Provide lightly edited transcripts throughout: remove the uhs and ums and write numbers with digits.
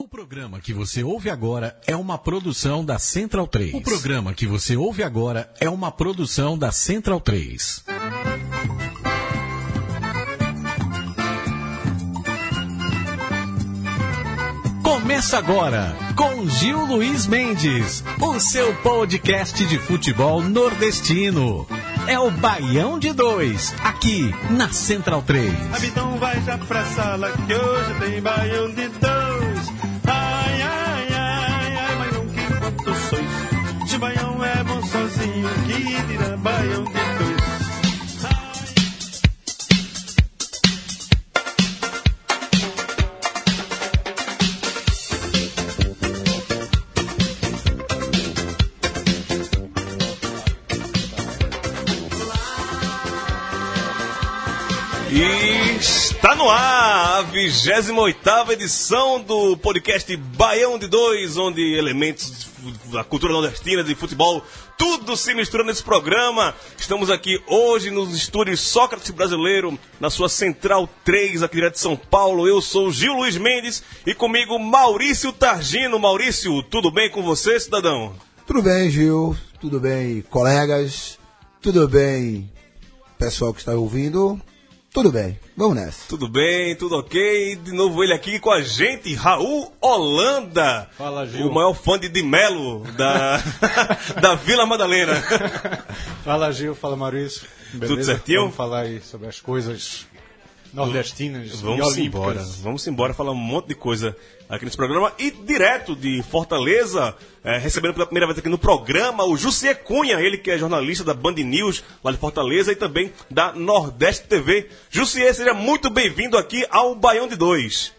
O programa que você ouve agora é uma produção da Central 3. O programa que você ouve agora é uma produção da Central 3. Começa agora com Gil Luiz Mendes, o seu podcast de futebol nordestino. É o Baião de 2, aqui na Central 3. Então vai já pra sala que hoje tem Baião de 2. Ai, ai, ai, ai, mas não que quanto sois. Se Baião é bom sozinho, que dirá Baião de 2. E está no ar a 28ª edição do podcast Baião de 2, onde elementos da cultura nordestina, de futebol, tudo se mistura nesse programa. Estamos aqui hoje nos estúdios Sócrates Brasileiro, na sua Central 3, aqui direto de São Paulo. Eu sou o Gil Luiz Mendes e comigo Maurício Targino. Maurício, tudo bem com você, cidadão? Tudo bem, Gil. Tudo bem, colegas. Tudo bem, pessoal que está ouvindo. Tudo bem, vamos nessa. Tudo bem, tudo ok. De novo ele aqui com a gente, Raul Holanda. Fala, Gil. O maior fã de Melo da Vila Madalena. Fala, Gil. Fala, Maurício. Beleza? Tudo certinho? Vamos falar aí sobre as coisas nordestinas. Vamos embora falar um monte de coisa aqui nesse programa. E direto de Fortaleza, recebendo pela primeira vez aqui no programa o Jussier Cunha, ele que é jornalista da Band News lá de Fortaleza e também da Nordeste TV. Jussier, seja muito bem-vindo aqui ao Baião de 2.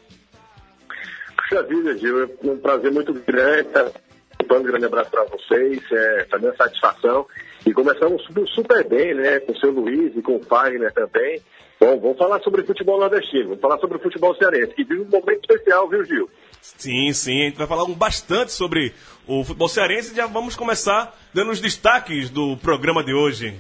Puxa vida, Gil, é um prazer muito grande. Um grande abraço para vocês, também uma satisfação. E começamos super bem, né, com o seu Luiz e com o Fagner também. Bom, vamos falar sobre futebol nordestino, vamos falar sobre futebol cearense, que vive um momento especial, viu, Gil? Sim, a gente vai falar bastante sobre o futebol cearense e já vamos começar dando os destaques do programa de hoje.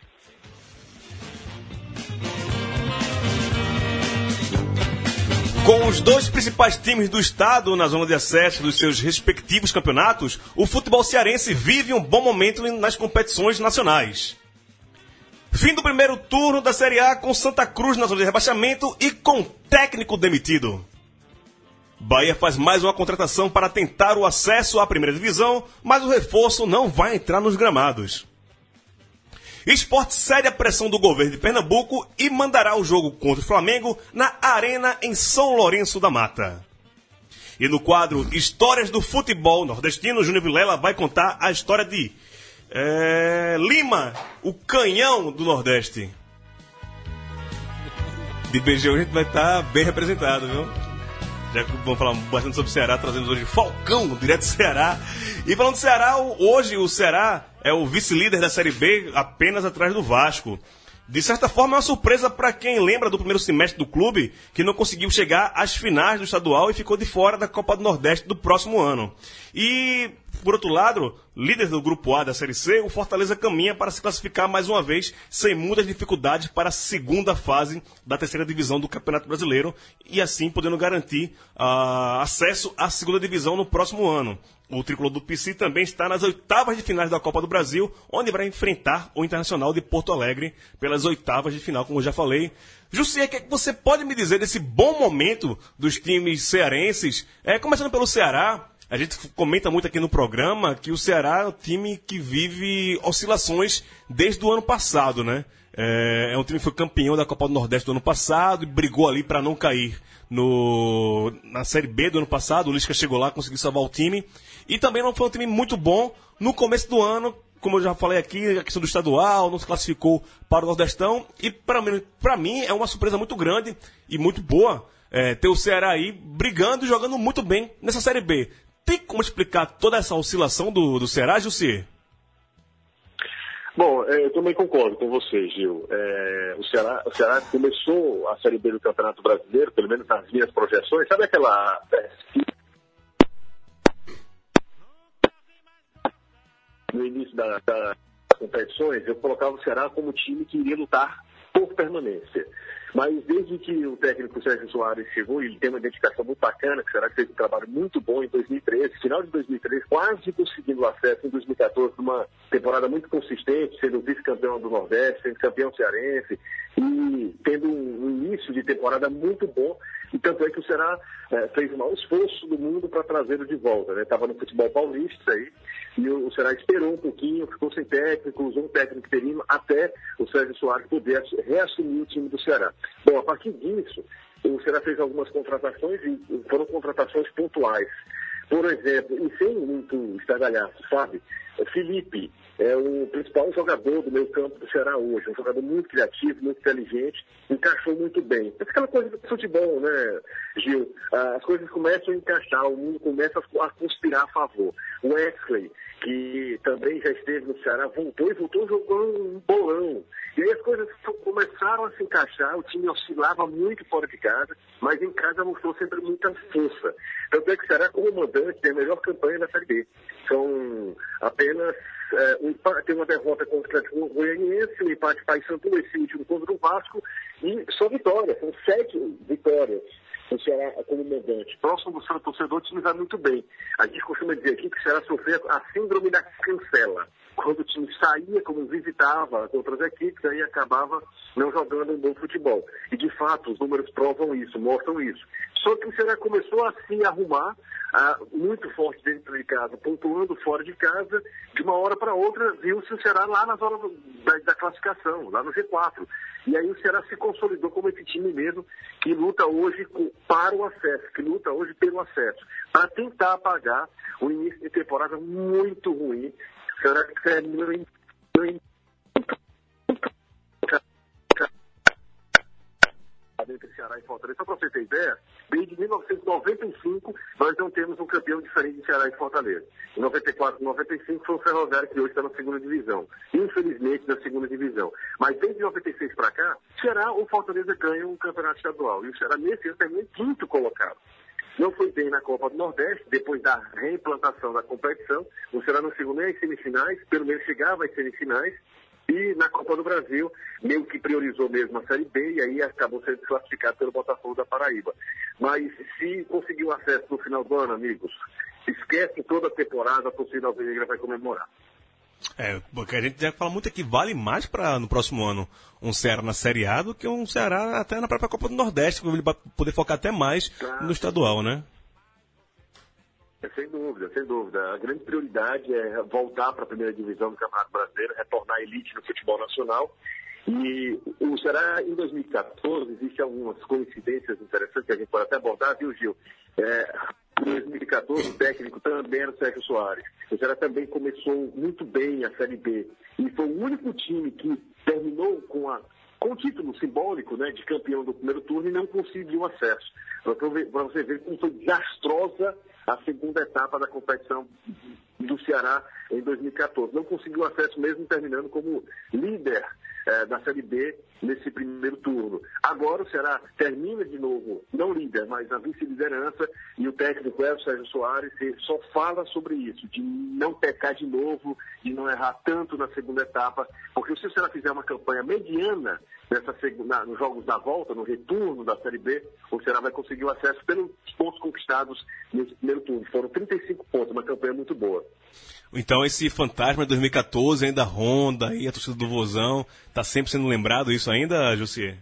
Com os dois principais times do estado na zona de acesso dos seus respectivos campeonatos, o futebol cearense vive um bom momento nas competições nacionais. Fim do primeiro turno da Série A com Santa Cruz na zona de rebaixamento e com técnico demitido. Bahia faz mais uma contratação para tentar o acesso à primeira divisão, mas o reforço não vai entrar nos gramados. Sport cede a pressão do governo de Pernambuco e mandará o jogo contra o Flamengo na Arena em São Lourenço da Mata. E no quadro Histórias do Futebol Nordestino, Júnior Vilela vai contar a história de Lima, o canhão do Nordeste. De BGU a gente vai estar bem representado, viu? Já que vamos falar bastante sobre o Ceará, trazemos hoje Falcão, direto do Ceará. E falando do Ceará, hoje o Ceará é o vice-líder da Série B, apenas atrás do Vasco. De certa forma é uma surpresa para quem lembra do primeiro semestre do clube, que não conseguiu chegar às finais do estadual e ficou de fora da Copa do Nordeste do próximo ano. E, por outro lado, líder do Grupo A da Série C, o Fortaleza caminha para se classificar mais uma vez, sem muitas dificuldades, para a segunda fase da terceira divisão do Campeonato Brasileiro, e assim podendo garantir acesso à segunda divisão no próximo ano. O tricolor do PC também está nas oitavas de finais da Copa do Brasil, onde vai enfrentar o Internacional de Porto Alegre pelas oitavas de final, como eu já falei. Jussier, o que você pode me dizer desse bom momento dos times cearenses? Começando pelo Ceará, a gente comenta muito aqui no programa que o Ceará é um time que vive oscilações desde o ano passado, né? É um time que foi campeão da Copa do Nordeste do ano passado e brigou ali para não cair na Série B do ano passado. O Lisca chegou lá, conseguiu salvar o time. E também não foi um time muito bom no começo do ano, como eu já falei aqui, a questão do estadual, não se classificou para o Nordestão. E para mim é uma surpresa muito grande e muito boa ter o Ceará aí brigando e jogando muito bem nessa Série B. Tem como explicar toda essa oscilação do Ceará, Jussier? Bom, eu também concordo com você, Gil. O Ceará começou a Série B do Campeonato Brasileiro, pelo menos nas minhas projeções. Sabe aquela no início das competições, eu colocava o Ceará como time que iria lutar por permanência. Mas desde que o técnico Sérgio Soares chegou, ele tem uma identificação muito bacana, que será que fez um trabalho muito bom em 2013, final de 2013, quase conseguindo acesso em 2014, numa temporada muito consistente, sendo vice-campeão do Nordeste, sendo campeão cearense, e tendo um início de temporada muito bom. E tanto é que o Ceará fez o maior esforço do mundo para trazê-lo de volta. Estava no futebol paulista aí, e o Ceará esperou um pouquinho, ficou sem técnico, usou um técnico interino até o Sérgio Soares poder reassumir o time do Ceará. Bom, a partir disso, o Ceará fez algumas contratações e foram contratações pontuais. Por exemplo, e sem muito estardalhaço, sabe? O Felipe é o principal jogador do meio campo do Ceará hoje, um jogador muito criativo, muito inteligente, encaixou muito bem. É aquela coisa do futebol, né, Gil? As coisas começam a encaixar, o mundo começa a conspirar a favor. O Wesley, que também já esteve no Ceará, voltou jogando um bolão. E aí as coisas começaram a se encaixar, o time oscilava muito fora de casa, mas em casa mostrou sempre muita força. Tanto é que o Ceará, como mandante, tem a melhor campanha da Série B. São apenas tem uma derrota contra o Goianiense, um empate Paysandu, esse último contra o Vasco, e só vitória, são 7 vitórias. O Ceará como mandante. Próximo do seu torcedor, o time vai muito bem. A gente costuma dizer aqui que o Ceará sofreu a síndrome da cancela. Quando o time saía, como visitava outras equipes, aí acabava não jogando um bom futebol. E, de fato, os números provam isso, mostram isso. Só que o Ceará começou a se arrumar muito forte dentro de casa, pontuando fora de casa. De uma hora para outra, viu-se o Ceará lá na zona da classificação, lá no G4. E aí o Ceará se consolidou como esse time mesmo que luta hoje para o acesso, que luta hoje pelo acesso, para tentar apagar o início de temporada muito ruim. O Ceará terminou em entre Ceará e Fortaleza. Só para você ter ideia, desde 1995 nós não temos um campeão diferente de Ceará e Fortaleza. Em 94 e 95 foi o Ferroviário, que hoje está na segunda divisão. Infelizmente na segunda divisão. Mas desde 96 para cá, Ceará ou Fortaleza ganham um campeonato estadual. E o Ceará nesse ano terminou em quinto colocado. Não foi bem na Copa do Nordeste, depois da reimplantação da competição. O Ceará não chegou nem às semifinais, pelo menos chegava às semifinais. E na Copa do Brasil, meio que priorizou mesmo a Série B, e aí acabou sendo desclassificado pelo Botafogo da Paraíba. Mas se conseguiu acesso no final do ano, amigos, esquece toda a temporada, a torcida alvinegra vai comemorar. Porque a gente já fala muito aqui, vale mais para no próximo ano um Ceará na Série A do que um Ceará até na própria Copa do Nordeste, que ele vai poder focar até mais no estadual, né? Sem dúvida, sem dúvida. A grande prioridade é voltar para a primeira divisão do Campeonato Brasileiro, retornar à elite no futebol nacional. E o Ceará, em 2014, existem algumas coincidências interessantes que a gente pode até abordar, viu, Gil? Em 2014, o técnico também era o Sérgio Soares. O Ceará também começou muito bem a Série B. E foi o único time que terminou com o título simbólico, né, de campeão do primeiro turno e não conseguiu acesso. Para você ver como foi desastrosa a segunda etapa da competição do Ceará em 2014. Não conseguiu acesso mesmo terminando como líder da Série B nesse primeiro turno. Agora o Ceará termina de novo, não líder, mas na vice-liderança, e o técnico é o Sérgio Soares, ele só fala sobre isso, de não pecar de novo, de não errar tanto na segunda etapa, porque se o Ceará fizer uma campanha mediana nos jogos da volta, no retorno da Série B, o Ceará vai conseguir o acesso pelos pontos conquistados nesse primeiro turno. Foram 35 pontos, uma campanha muito boa. Então esse fantasma de 2014 ainda ronda aí, a torcida do Vozão, está sempre sendo lembrado isso ainda, Jussier?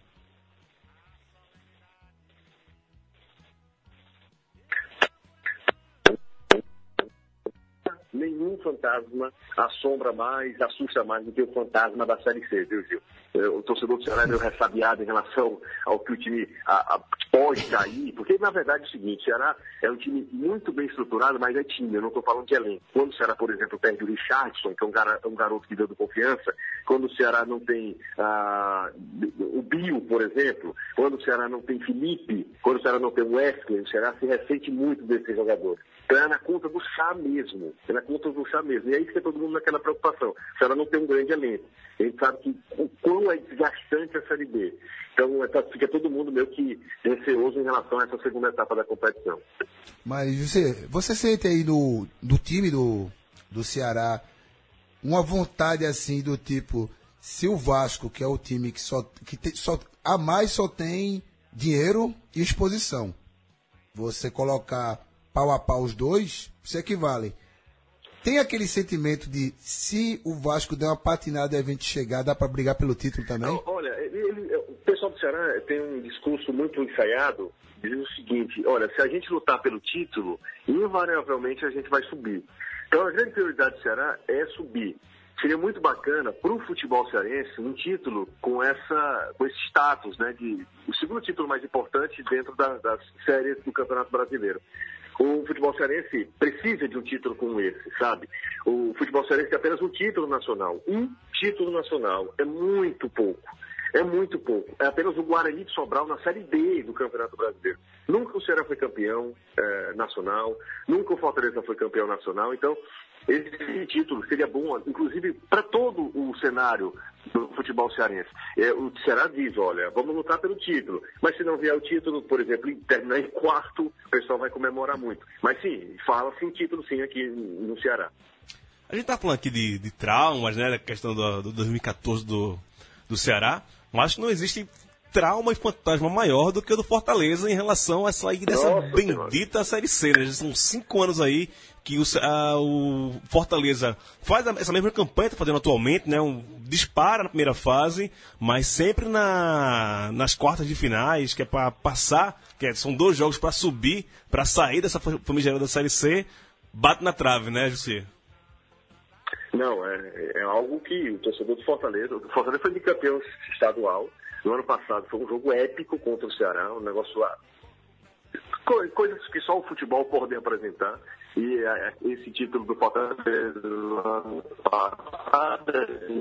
Nenhum fantasma assombra mais, assusta mais do que o fantasma da Série C, viu, Gil? O torcedor do Ceará é meio ressabiado em relação ao que o time pode cair, porque na verdade é o seguinte, o Ceará é um time muito bem estruturado, mas é time, eu não estou falando de elenco. Quando o Ceará, por exemplo, perde o Richardson, que é um garoto que deu de confiança, quando o Ceará não tem o Bio, por exemplo, quando o Ceará não tem Felipe, quando o Ceará não tem o Wesley, o Ceará se ressente muito desses jogadores. Então é na conta do chá mesmo. É na conta do chá mesmo. E aí fica todo mundo naquela preocupação. O Ceará não tem um grande elenco. A gente sabe que o quão é desgastante a Série B. Então fica todo mundo meio que receoso em relação a essa segunda etapa da competição. Mas você sente aí do time do Ceará uma vontade assim do tipo, se o Vasco, que é o time que só tem dinheiro e exposição, você colocar pau a pau os dois, se equivale. Tem aquele sentimento de, se o Vasco der uma patinada e a gente chegar, dá para brigar pelo título também? Olha, o pessoal do Ceará tem um discurso muito ensaiado, dizendo o seguinte: olha, se a gente lutar pelo título, invariavelmente a gente vai subir. Então a grande prioridade do Ceará é subir. Seria muito bacana para o futebol cearense um título com esse status, né, o segundo título mais importante dentro das séries do Campeonato Brasileiro. O futebol cearense precisa de um título como esse, sabe? O futebol cearense tem apenas um título nacional. Um título nacional é muito pouco. É muito pouco. É apenas o Guarani de Sobral na Série B do Campeonato Brasileiro. Nunca o Ceará foi campeão nacional, nunca o Fortaleza foi campeão nacional. Então, esse título seria bom, inclusive, para todo o cenário do futebol cearense. O Ceará diz, olha, vamos lutar pelo título. Mas se não vier o título, por exemplo, terminar em quarto, o pessoal vai comemorar muito. Mas sim, fala-se em título sim aqui no Ceará. A gente tá falando aqui de traumas, né, da questão do 2014 do Ceará, mas não existe trauma e fantasma maior do que o do Fortaleza em relação a sair dessa bendita Série C, né? Já são 5 anos aí que o Fortaleza faz essa mesma campanha que está fazendo atualmente, né? Dispara na primeira fase, mas sempre nas quartas de finais, que é para passar, são 2 jogos para subir, para sair dessa famigerada Série C, bate na trave, né, Jussi? Não, é algo que o torcedor do Fortaleza foi bicampeão estadual. No ano passado foi um jogo épico contra o Ceará, um negócio lá. Coisas que só o futebol pode apresentar. E esse título do Fortaleza no ano passado,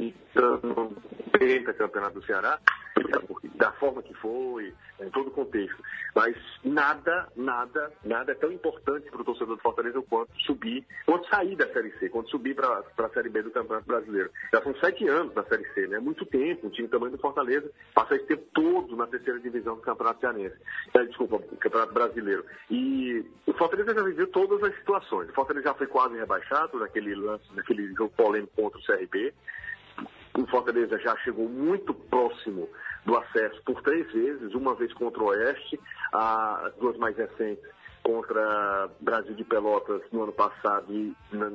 campeonato do Ceará, da forma que foi, em todo o contexto. Mas nada é tão importante para o torcedor do Fortaleza quanto sair da Série C, quanto subir para a Série B do Campeonato Brasileiro. Já são 7 anos na Série C, né? Muito tempo, um time tamanho do Fortaleza passa esse tempo todo na terceira divisão do Campeonato Cearense. Campeonato Brasileiro. E o Fortaleza já viveu todas as situações. O Fortaleza já foi quase rebaixado naquele jogo polêmico contra o CRB. O Fortaleza já chegou muito próximo do acesso por 3 vezes, uma vez contra o Oeste, as 2 mais recentes contra Brasil de Pelotas no ano passado e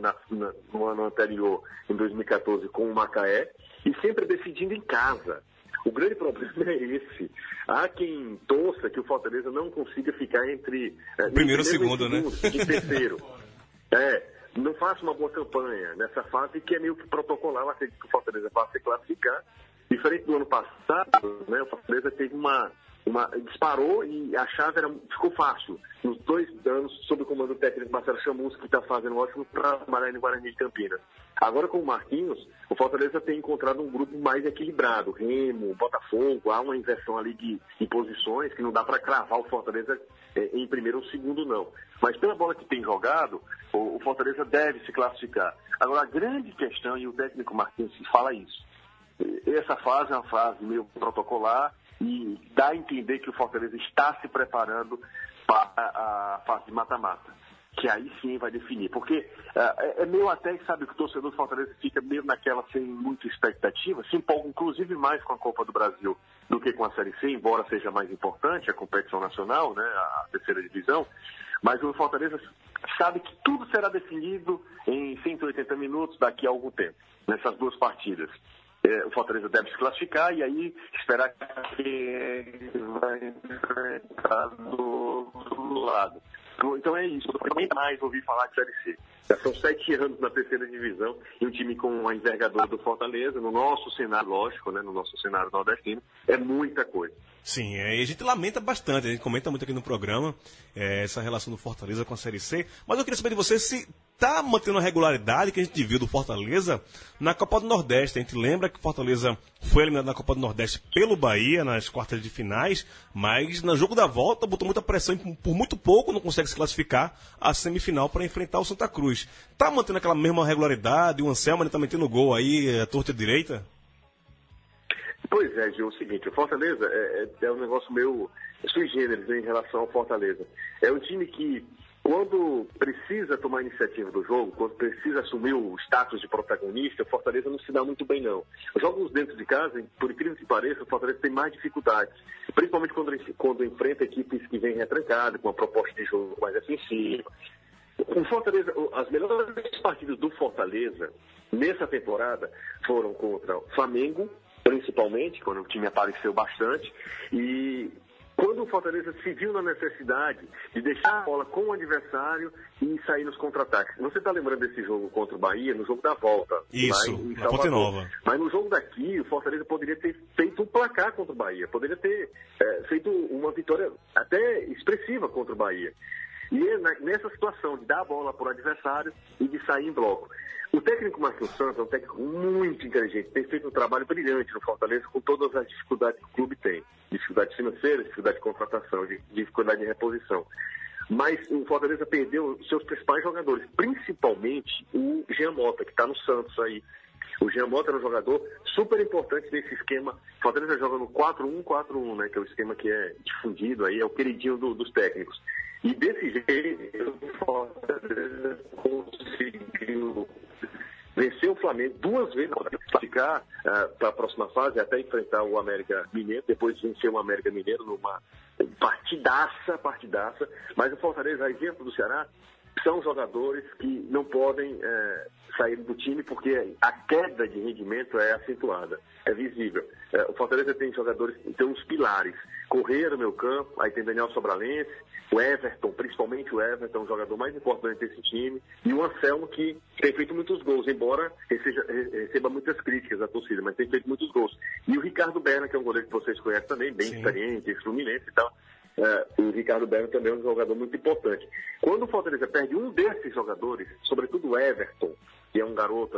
no ano anterior, em 2014, com o Macaé, e sempre decidindo em casa. O grande problema é esse. Há quem torça que o Fortaleza não consiga ficar entre primeiro e segundo, né? E terceiro. Não faça uma boa campanha nessa fase que é meio que protocolar. Eu acredito que o Fortaleza vai se classificar. Diferente do ano passado, né, o Fortaleza teve disparou e a chave ficou fácil. Nos 2 anos, sob o comando do técnico Marcelo Chamusca, que está fazendo ótimo para o Guarani de Campinas. Agora, com o Marquinhos, o Fortaleza tem encontrado um grupo mais equilibrado. Remo, Botafogo, há uma inversão ali de posições que não dá para cravar o Fortaleza em primeiro ou segundo, não. Mas pela bola que tem jogado, o Fortaleza deve se classificar. Agora, a grande questão, e o técnico Marquinhos fala isso, essa fase é uma fase meio protocolar e dá a entender que o Fortaleza está se preparando para a fase de mata-mata, que aí sim vai definir. Porque é meio até que, sabe, que o torcedor do Fortaleza fica meio naquela sem muita expectativa, se empolga inclusive mais com a Copa do Brasil do que com a Série C, embora seja mais importante a competição nacional, né, a terceira divisão, mas o Fortaleza sabe que tudo será definido em 180 minutos daqui a algum tempo, nessas 2 partidas. O Fortaleza deve se classificar e aí esperar que vai enfrentar do outro lado. Então é isso, eu nunca mais ouvi falar de Série C. Já são 7 anos na terceira divisão e um time com a envergadura do Fortaleza, no nosso cenário, lógico, né, no nosso cenário nordestino, é muita coisa. Sim, e a gente lamenta bastante, a gente comenta muito aqui no programa essa relação do Fortaleza com a Série C, mas eu queria saber de você se está mantendo a regularidade que a gente viu do Fortaleza na Copa do Nordeste. A gente lembra que o Fortaleza foi eliminado na Copa do Nordeste pelo Bahia nas quartas de finais, mas no jogo da volta botou muita pressão e por muito pouco não consegue se classificar à semifinal para enfrentar o Santa Cruz. Está mantendo aquela mesma regularidade? O Anselmo está metendo gol aí, a torta direita? Pois é, Gil, é o seguinte, o Fortaleza é um negócio meio sui generis em relação ao Fortaleza. É um time que quando precisa tomar a iniciativa do jogo, quando precisa assumir o status de protagonista, o Fortaleza não se dá muito bem, não. Os jogos dentro de casa, por incrível que pareça, o Fortaleza tem mais dificuldades, principalmente quando enfrenta equipes que vêm retrancadas, com uma proposta de jogo mais defensiva. O Fortaleza, as melhores partidas do Fortaleza nessa temporada foram contra o Flamengo, principalmente, quando o time apareceu bastante, e quando o Fortaleza se viu na necessidade de deixar a bola com o adversário e sair nos contra-ataques. Você está lembrando desse jogo contra o Bahia, no jogo da volta? Isso, na Ponte Nova. Mas no jogo daqui, o Fortaleza poderia ter feito um placar contra o Bahia, poderia ter feito uma vitória até expressiva contra o Bahia. E nessa situação de dar a bola para o adversário e de sair em bloco. O técnico Marquinhos Santos é um técnico muito inteligente, tem feito um trabalho brilhante no Fortaleza com todas as dificuldades que o clube tem. Dificuldade financeira, dificuldade de contratação, dificuldade de reposição. Mas o Fortaleza perdeu seus principais jogadores, principalmente o Jean Mota, que está no Santos aí. O Jean Mota é um jogador super importante nesse esquema. O Fortaleza joga no 4-1-4-1, né, que é o esquema que é difundido aí, é o queridinho dos técnicos. E desse jeito, o Fortaleza conseguiu vencer o Flamengo 2 vezes, classificar para a próxima fase, até enfrentar o América Mineiro, depois vencer o América Mineiro numa partidaça, mas o Fortaleza, a exemplo do Ceará, são jogadores que não podem sair do time porque a queda de rendimento é acentuada, é visível. O Fortaleza tem jogadores, tem uns pilares. Correia no meio campo, aí tem Daniel Sobralense, o Everton, principalmente o Everton, o jogador mais importante desse time, e o Anselmo, que tem feito muitos gols, embora receba muitas críticas da torcida, mas tem feito muitos gols. E o Ricardo Berna, que é um goleiro que vocês conhecem também, bem experiente, ex-Fluminense e tal. O Ricardo Berna também é um jogador muito importante. Quando o Fortaleza perde um desses jogadores, sobretudo o Everton, que é um garoto,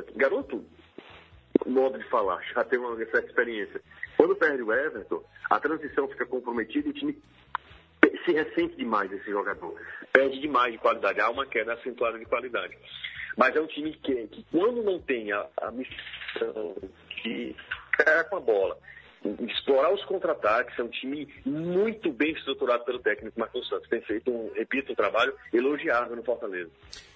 modo de falar, já tem uma certa experiência. Quando perde o Everton, a transição fica comprometida e o time se ressente demais desse jogador. Perde demais de qualidade, há uma queda acentuada de qualidade. Mas é um time que quando não tem a missão de ficar com a bola, explorar os contra-ataques, é um time muito bem estruturado pelo técnico Marquinhos Santos. Tem feito, um trabalho elogiável no Fortaleza.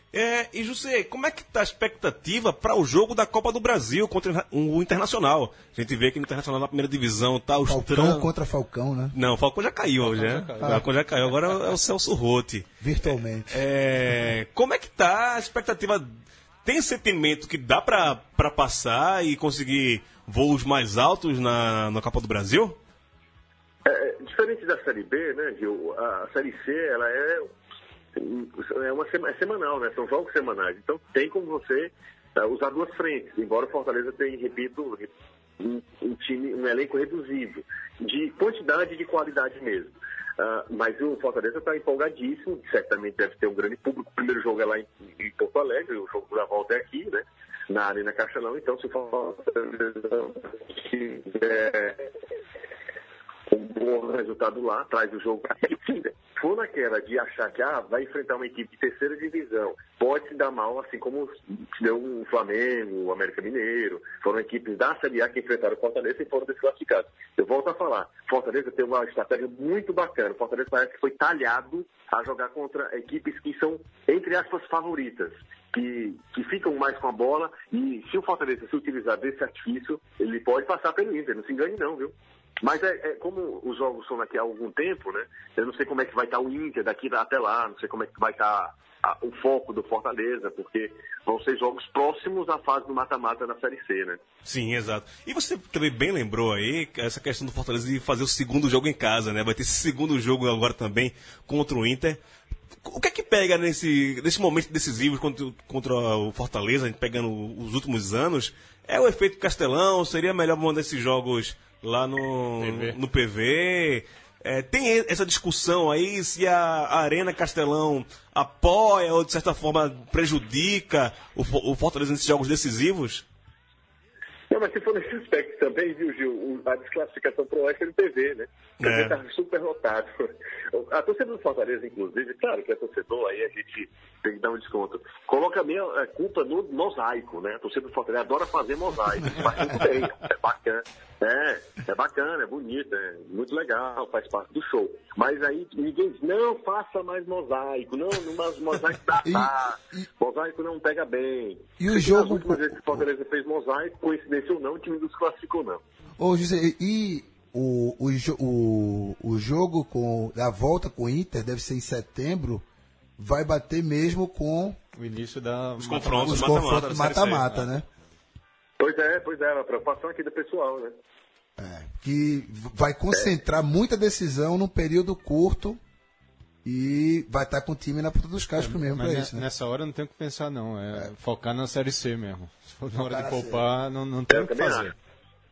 E José, como é que está a expectativa para o jogo da Copa do Brasil contra o Internacional? A gente vê que o Internacional na primeira divisão está os Falcão contra Falcão, né? Não, o Falcão já caiu hoje, né? Falcão já caiu, agora é o Celso Rotti. Virtualmente. Como é que está a expectativa? Tem sentimento que dá para passar e conseguir voos mais altos na Copa do Brasil? Diferente da Série B, né, Gil? A Série C, ela é semanal, né? São jogos semanais. Então tem como você usar duas frentes. Embora o Fortaleza tenha, repito, um elenco reduzido, de quantidade e de qualidade mesmo. Mas o Fortaleza está empolgadíssimo, certamente deve ter um grande público. O primeiro jogo é lá em Porto Alegre, o jogo da volta é aqui, né? Na Arena Castelão. Então, se o Fortaleza tiver um bom resultado lá, traz o jogo para aqui. Se for naquela de achar que vai enfrentar uma equipe de terceira divisão, pode se dar mal, assim como se deu o Flamengo, o América Mineiro, foram equipes da Série A que enfrentaram o Fortaleza e foram desclassificados. Eu volto a falar, Fortaleza tem uma estratégia muito bacana. O Fortaleza parece que foi talhado a jogar contra equipes que são, entre aspas, favoritas, que ficam mais com a bola, e se o Fortaleza se utilizar desse artifício, ele pode passar pelo Inter, não se engane não, viu? Mas como os jogos são daqui a algum tempo, né? Eu não sei como é que vai estar o Inter daqui até lá, não sei como é que vai estar o foco do Fortaleza, porque vão ser jogos próximos à fase do mata-mata da Série C, né? Sim, exato. E você também bem lembrou aí essa questão do Fortaleza de fazer o segundo jogo em casa, né? Vai ter esse segundo jogo agora também contra o Inter. O que é que pega nesse momento decisivo contra o Fortaleza, a gente pegando os últimos anos? É o efeito Castelão? Seria melhor mandar esses jogos lá no PV? Tem essa discussão aí se a Arena Castelão apoia ou de certa forma prejudica o Fortaleza nesses jogos decisivos? Não, mas se for nesse aspecto também, viu, Gil, a desclassificação pro Oeste é no PV, né? Porque tá super lotado. A torcida do Fortaleza, inclusive, claro que é torcedor, aí a gente tem que dar um desconto. Coloca a minha culpa no mosaico, né? A torcida do Fortaleza adora fazer mosaico. Faz muito bem, é bacana. É bacana, é bonito, é muito legal, faz parte do show. Mas aí ninguém diz, não faça mais mosaico, não, mas mosaico dá. Mosaico não pega bem. E o jogo... As últimas vezes que o Fortaleza fez mosaico, coincidência ou não, o time não se classificou, não. Ô, José, e o jogo da volta com o Inter deve ser em setembro, vai bater mesmo com O início da... Os confrontos mata-mata, né? Pois é, a preocupação aqui do pessoal, né? Que vai concentrar muita decisão num período curto e vai estar com o time na ponta dos cascos mesmo Mas pra isso, né? nessa hora não tem o que pensar, não. Focar na Série C mesmo. Se for na hora de na poupar, não tem o que também fazer. acho.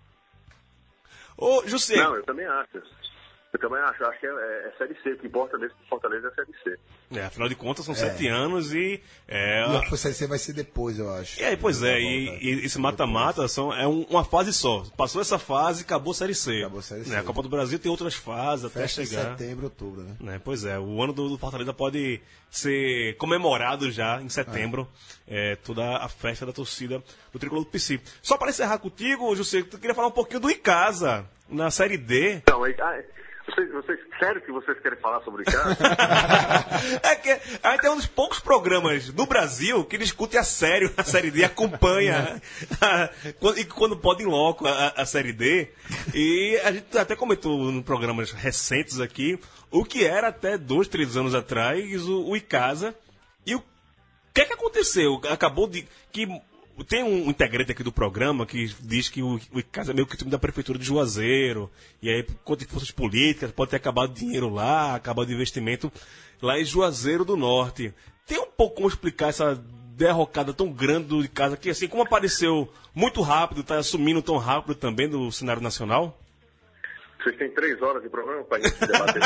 Ô, José. Não, eu também acho. Acho que é Série C. O que importa mesmo pro Fortaleza é a Série C. Afinal de contas, são 7 anos e... E a Série C vai ser depois, eu acho. Pois é, e esse mata-mata é uma fase só. Passou essa fase, acabou a Série C. Acabou a Série C. A Copa do Brasil tem outras fases Fecha até chegar. em setembro, outubro, né? Pois é, o ano do Fortaleza pode ser comemorado já em setembro. Toda a festa da torcida do Tricolor do PC. Só para encerrar contigo, José, eu queria falar um pouquinho do Icasa na Série D. Não, sério que vocês querem falar sobre o Icasa? Que a gente é um dos poucos programas do Brasil que discute a sério a Série D, acompanha e quando pode em loco a Série D. E a gente até comentou em programas recentes aqui o que era até 2, 3 anos atrás o Icasa. E o que é que aconteceu? Acabou de... Tem um integrante aqui do programa que diz que o Icasa é meio que o time da Prefeitura de Juazeiro, e aí, por conta de forças políticas, pode ter acabado dinheiro lá, acabado de investimento lá em Juazeiro do Norte. Tem um pouco como explicar essa derrocada tão grande do Icasa, que assim, como apareceu muito rápido, está assumindo tão rápido também do cenário nacional? Vocês têm 3 horas de programa para gente debater.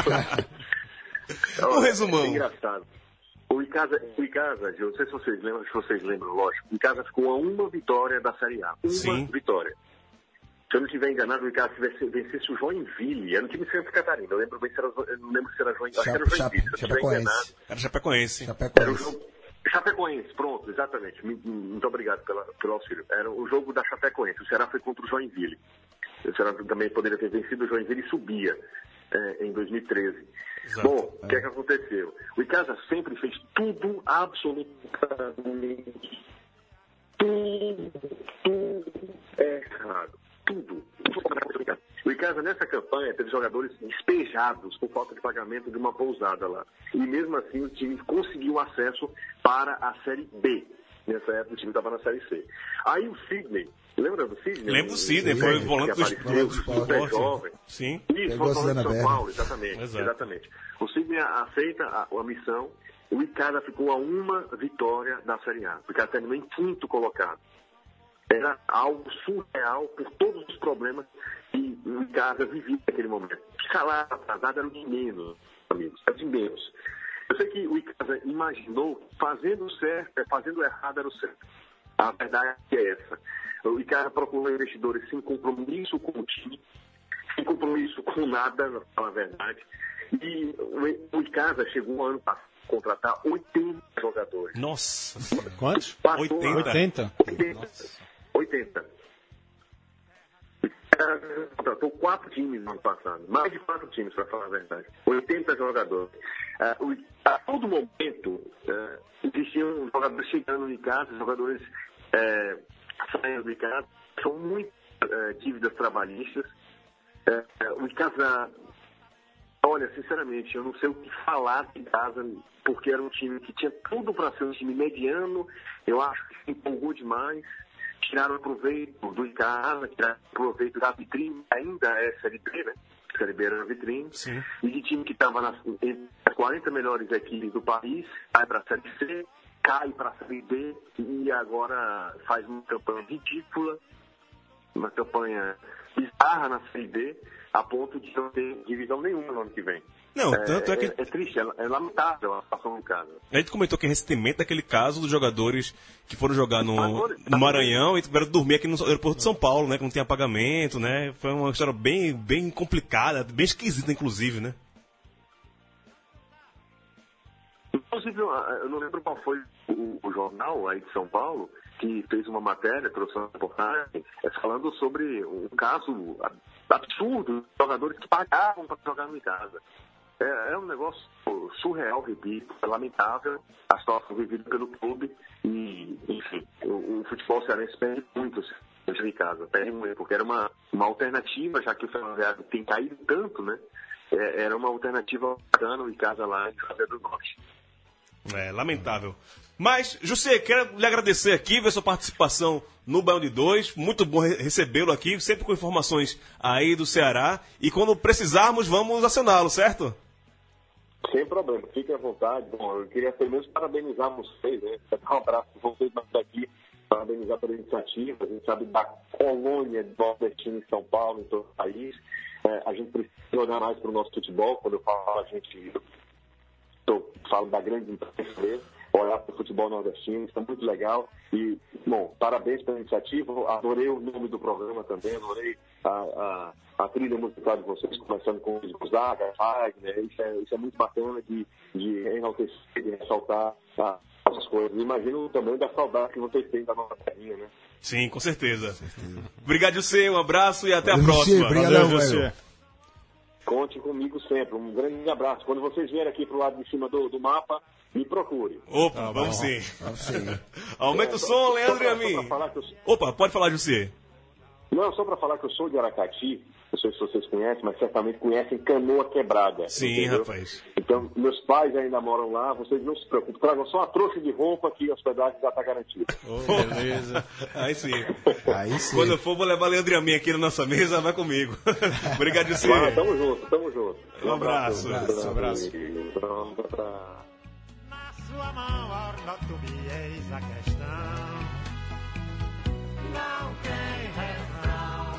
Um resumão. É engraçado. O Icasa, Gil, não sei se vocês lembram, lógico. O Icasa ficou a uma vitória da Série A. Uma vitória. Se eu não estiver enganado, o Icasa vencesse o Joinville. Era no time de Santa Catarina. Eu lembro bem se era Joinville. Acho que era o Joinville. Chapecoense. Era Chapecoense. Era o jogo... Chapecoense, pronto, exatamente. Muito obrigado pelo auxílio. Era o jogo da Chapecoense. O Ceará foi contra o Joinville. O Ceará também poderia ter vencido o Joinville e subia em 2013. Exato. Bom, o que é que aconteceu? O Icasa sempre fez tudo, absolutamente tudo errado. Tudo. O Icasa, nessa campanha, teve jogadores despejados por falta de pagamento de uma pousada lá. E mesmo assim, o time conseguiu acesso para a Série B. Nessa época, o time estava na Série C. Aí o Sidney, lembra do Sidney? Lembro do Sidney, foi o volante do super jovem. Sim. Isso, foi o volante de São Paulo, exatamente. O Sidney aceita a missão. O Icasa ficou a uma vitória da Série A. O Icasa terminou em 5º colocado. Era algo surreal por todos os problemas que o Icasa vivia naquele momento. O salário atrasado era o de menos, amigos. Era de menos. Eu sei que o Icasa imaginou fazendo errado era o certo. A verdade é essa. O Icasa procurou investidores sem compromisso com o time, sem compromisso com nada, na falar a verdade. E o Icasa chegou ano passado a contratar 80 jogadores. Nossa! Quantos? 80? 80. Contratou 4 times no ano passado. Mais de 4 times, para falar a verdade. 80 jogadores. A todo momento, existiam jogadores chegando em casa, jogadores saindo de casa. São muitas dívidas trabalhistas. O Icasa, olha, sinceramente, eu não sei o que falar de casa, porque era um time que tinha tudo para ser um time mediano. Eu acho que se empolgou demais. Tiraram proveito do Icasa, tiraram proveito da vitrine, ainda é Série B, né? Série B era a vitrine. Sim. E de time que estava nas 40 melhores equipes do país, vai para a Série C, cai para a Série B e agora faz uma campanha ridícula, uma campanha bizarra na Série B, a ponto de não ter divisão nenhuma no ano que vem. Não, tanto é que... É triste, é lamentável a situação em casa. A gente comentou que recentemente daquele caso dos jogadores que foram jogar no Maranhão e tiveram que dormir aqui no aeroporto de São Paulo, né? Que não tinha pagamento, né? Foi uma história bem complicada, bem esquisita, inclusive, né? Inclusive, eu não lembro qual foi o jornal aí de São Paulo que fez uma matéria, trouxe uma reportagem, falando sobre um caso absurdo de jogadores que pagavam para jogar em casa. É um negócio surreal, repito, é lamentável a situação vivida pelo clube e, enfim, o futebol cearense perde muito em casa, perde muito, porque era uma alternativa, já que o Ferroviário tem caído tanto, né? Era uma alternativa bacana em casa lá em Cruzeiro do Norte. É, lamentável. Mas, José, quero lhe agradecer aqui, ver sua participação no Baião de 2. Muito bom recebê-lo aqui, sempre com informações aí do Ceará. E quando precisarmos, vamos acioná-lo, certo? Sem problema, fiquem à vontade. Bom, eu queria pelo menos parabenizar vocês, né? Dar um abraço para vocês daqui, parabenizar pela iniciativa. A gente sabe da colônia de nordestino em São Paulo, em todo o país. A gente precisa olhar mais para o nosso futebol. Quando eu falo, eu falo da grande imprensa mesmo, olhar para o futebol nordestino, isso é muito legal. E, bom, parabéns pela iniciativa. Adorei o nome do programa também, adorei a trilha musical de vocês, começando com o Gonzaga, Wagner. Isso é muito bacana de enaltecer, de ressaltar essas coisas. Imagino também da saudade que vocês têm da nossa terrinha, né? Sim, com certeza. Obrigado, José, um abraço e até a próxima. Obrigado, José. Conte comigo sempre. Um grande abraço. Quando vocês vierem aqui pro lado de cima do mapa, me procure. Opa, vamos sim. Aumenta o som, Leandro e a mim. Opa, pode falar, José. Não, só para falar que eu sou de Aracati, não sei se vocês conhecem, mas certamente conhecem Canoa Quebrada. Sim, entendeu? Rapaz. Então, meus pais ainda moram lá, vocês não se preocupem. Tragam só uma trouxa de roupa que a hospedagem já está garantida. Oh, beleza. Aí sim. Quando eu for, vou levar Leandro e a mim aqui na nossa mesa, vai comigo. Obrigado, José. Tamo junto. Um abraço. Na sua mão, Arnaldo, tu eis a questão. Não tem refrão.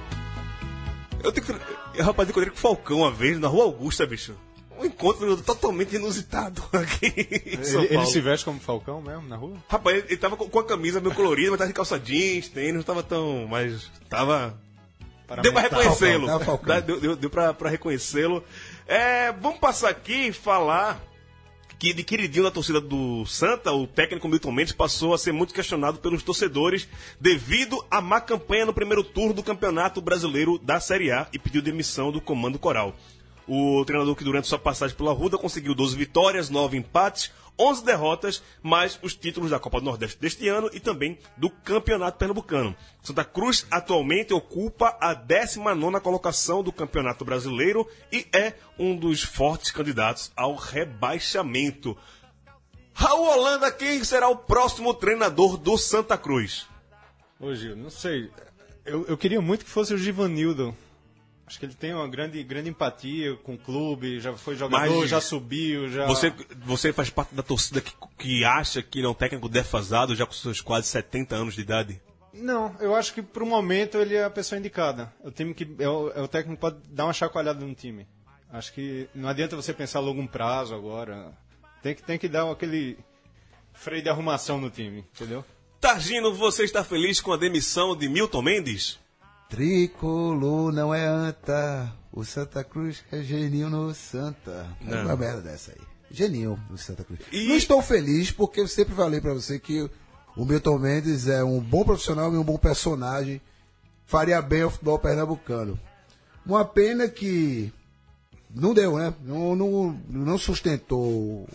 Eu tenho que... Rapaz, eu encontrei com o Falcão uma vez na Rua Augusta, bicho. Um encontro totalmente inusitado aqui em São Paulo. Ele se veste como Falcão mesmo, na rua? Rapaz, ele tava com a camisa meio colorida, mas tava de calça jeans, tênis, não tava tão... Mas tava... Deu pra reconhecê-lo. Deu pra reconhecê-lo. Vamos passar aqui e falar que de queridinho da torcida do Santa, o técnico Milton Mendes passou a ser muito questionado pelos torcedores devido à má campanha no primeiro turno do Campeonato Brasileiro da Série A e pediu demissão do comando coral. O treinador que durante sua passagem pela Arruda conseguiu 12 vitórias, 9 empates, 11 derrotas, mais os títulos da Copa do Nordeste deste ano e também do Campeonato Pernambucano. Santa Cruz atualmente ocupa a 19ª colocação do Campeonato Brasileiro e é um dos fortes candidatos ao rebaixamento. Raul Holanda, quem será o próximo treinador do Santa Cruz? Ô Gil, não sei. Eu queria muito que fosse o Givanildo. Acho que ele tem uma grande empatia com o clube, já foi jogador, mas já subiu, já... Você faz parte da torcida que acha que ele é um técnico defasado, já com seus quase 70 anos de idade? Não, eu acho que por um momento ele é a pessoa indicada. O time o técnico pode dar uma chacoalhada no time. Acho que não adianta você pensar a longo prazo agora. Tem que dar aquele freio de arrumação no time, entendeu? Targino, você está feliz com a demissão de Milton Mendes? Tricolor não é anta, o Santa Cruz é geninho no Santa. É uma merda dessa aí. Geninho no Santa Cruz. Não estou feliz porque eu sempre falei pra você que o Milton Mendes é um bom profissional e um bom personagem. Faria bem ao futebol pernambucano. Uma pena que não deu, né? Não sustentou